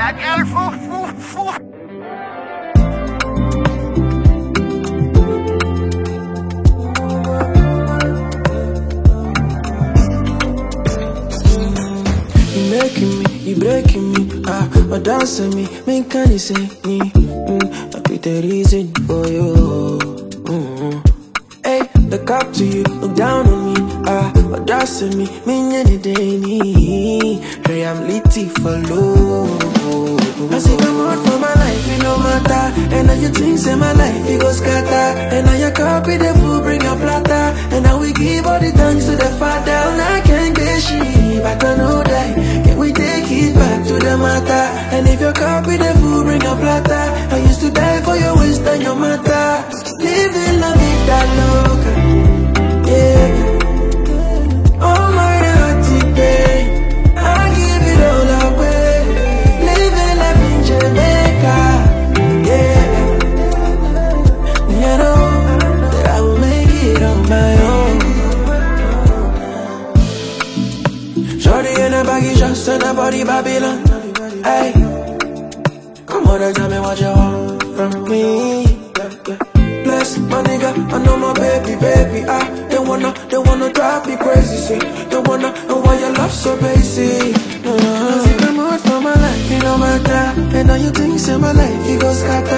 La girl fou. You breaking me, or dancing me, make can you say me? I be the reason for you. Hey, look up to you, look down on me, or dancing me, any day me. Hey, I'm litty for low. I say come out for my life, it no matter. And now you think say my life, it go scatter. And now you copy the food, bring your plata. And now we give all the thanks to the Father. And I can't get shit, but I know that. Can we take it back to the matter? And if you copy the food, bring your plata. I used to die for your waist and your matter. Living la vida loca, yeah. All my heart pain, I give it all away. Living life in Jamaica, yeah. You know that I will make it on my own. Shorty in a baggy dress and a body Babylon. Hey, come on, tell me what you want from me. Bless my nigga, I know my baby. They wanna drive me crazy, see. They wanna know why your love so basic. I see come out for my life, it no matter. And now you think say my life, it go scatter.